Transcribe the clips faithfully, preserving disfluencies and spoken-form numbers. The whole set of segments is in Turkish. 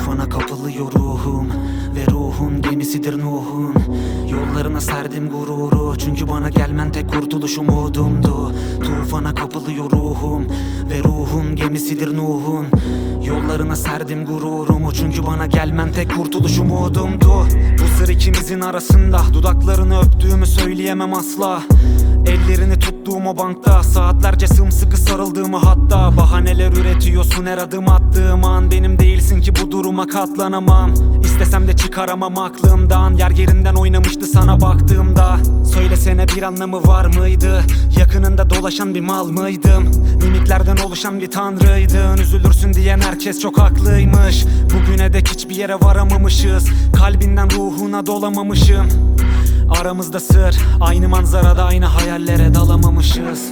Tufana kapılıyor ruhum ve ruhun gemisidir Nuh'un. Yollarına serdim gururu, çünkü bana gelmen tek kurtuluş umudumdu. Tufana kapılıyor ruhum ve ruhun gemisidir Nuh'un. Yollarına serdim gururumu, çünkü bana gelmen tek kurtuluş umudumdu. Bu sır ikimizin arasında, dudaklarını öptüğümü söyleyemem asla. Ellerini tuttuğum o bankta, saatlerce sımsıkı sarıldığımı, hatta bahaneler üretiyorsun her adım attığım an. Benim değilsin ki bu duruma katlanamam. İstesem de çıkaramam aklımdan. Yer yerinden oynamıştı sana baktığımda. Söylesene bir anlamı var mıydı? Yakınında dolaşan bir mal mıydım? Mimiklerden oluşan bir tanrıydın. Üzülürsün diyen herkes çok haklıymış. Bugüne dek hiçbir yere varamamışız. Kalbinden ruhuna dolamamışım. Aramızda sır, aynı manzarada aynı hayallere dalamamışız.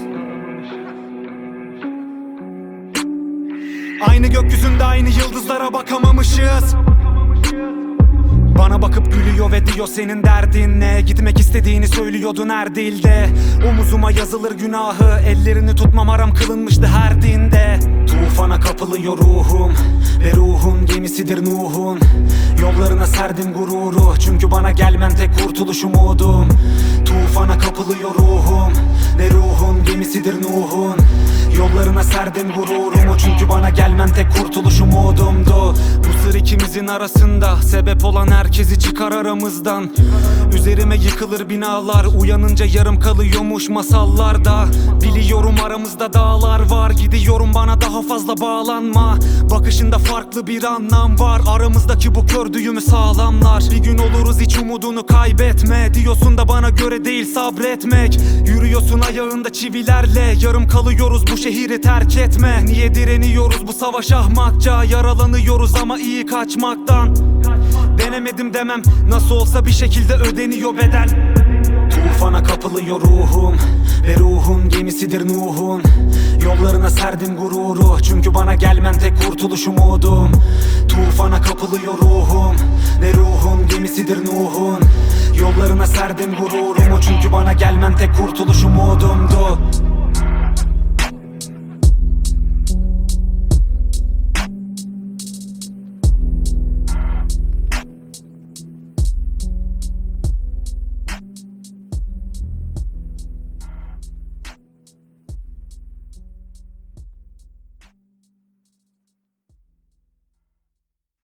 Aynı gökyüzünde aynı yıldızlara bakamamışız. Bana bakıp gülüyor ve diyor senin derdin ne? Gitmek istediğini söylüyordun her dilde. Omuzuma yazılır günahı, ellerini tutmam haram kılınmıştı her dinde. Tufana kapılıyor ruhum ve ruhun gemisidir Nuh'un. Yollarına serdim gururu, çünkü bana gelmen tek kurtuluş umudum. Tufana kapılıyor ruhum ve ruhun gemisidir Nuh'un. Yollarına serdim gururumu, çünkü bana gelmen tek kurtuluş umudumdu. Bu sır ikimizin arasında, sebep olan herkesi çıkar aramızdan. Üzerime yıkılır binalar, uyanınca yarım kalıyormuş masallarda. Biliyorum aramızda dağlar var, gidiyorum bana daha fazla bağlanma. Bakışında farklı bir anlam var, aramızdaki bu kör düğümü sağlamlar. Bir gün oluruz hiç umudunu kaybetme, diyorsun da bana göre değil sabretmek. Yürüyorsun ayağında çivilerle, yarım kalıyoruz bu şehri terk etme. Niye direniyoruz bu savaş ahmakça? Yaralanıyoruz ama iyi kaçmaktan. Denemedim demem, nasıl olsa bir şekilde ödeniyor bedel. Tufana kapılıyor ruhum ve ruhun gemisidir Nuh'un. Yollarına serdim gururu, çünkü bana gelmen tek kurtuluş umudum. Tufana kapılıyor ruhum ve ruhun gemisidir Nuh'un. Yollarına serdim gururumu, çünkü bana gelmen tek kurtuluş umudumdu.